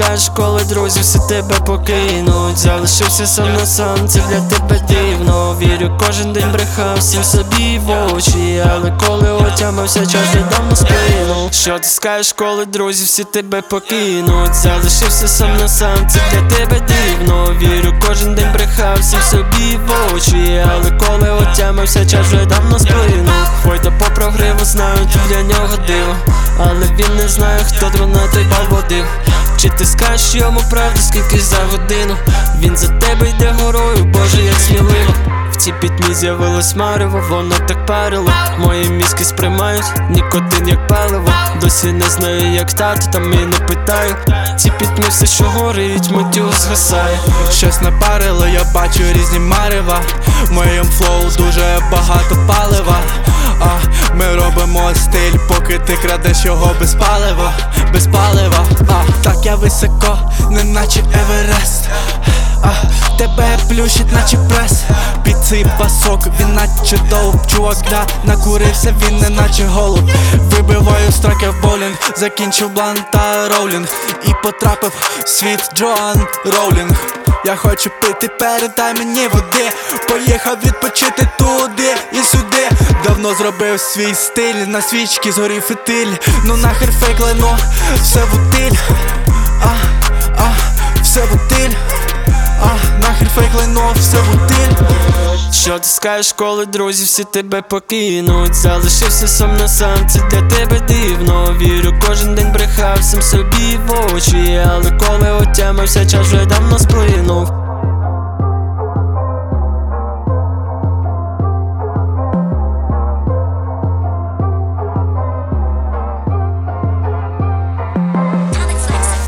скажеш, коли друзі всі тебе покинуть? Залишився сам на сам, це для тебе дивно. Вірю, кожен день брехав всім собі в очі, але коли отямився, час вже давно сплинув. Що ти скажеш, коли друзі всі тебе покинуть? Залишився сам на сам, це для тебе дивно. Вірю, кожен день брехав всім собі в очі, але коли отямився, час вже давно сплинув. Фойта по прогриву знають, для нього диво, але він не знає, хто на той бал водив. Чи ти скажеш йому правду, скільки за годину? Він за тебе йде горою, Боже, як сміливо. В цій пітьмі з'явилось марево, воно так парило. Мої мізки сприймають нікотин як паливо. Досі не знаю, як тато, там і не питаю. Ці пітьмі все, що горить, миттю згасає. Щось напарило, я бачу різні марева. В моєму флоу дуже багато палива. Ми робимо стиль, поки ти крадеш його без палива. Без палива, так я високо, не наче Еверест. Тебе плющить, наче прес. Під цей пасок, він наче довб. Чувак, накурився, він не наче голуб. Вибиваю строки в боулінг, закінчив блант та роулінг. І потрапив в світ Джоан Роулінг. Я хочу пити, передай мені води. Поїхав відпочити туди і сюди. Давно зробив свій стиль, на свічки згорів фитиль. Ну нахер фейк лайно, все в утиль. Все в утиль. Нахер фейк лайно, все в утиль. Що ти скажеш, коли друзі всі тебе покинуть? Залишився сам на сам, це для тебе дивно. Вірю, кожен день брехав сам собі в очі, але коли отямився, час вже давно сплинув.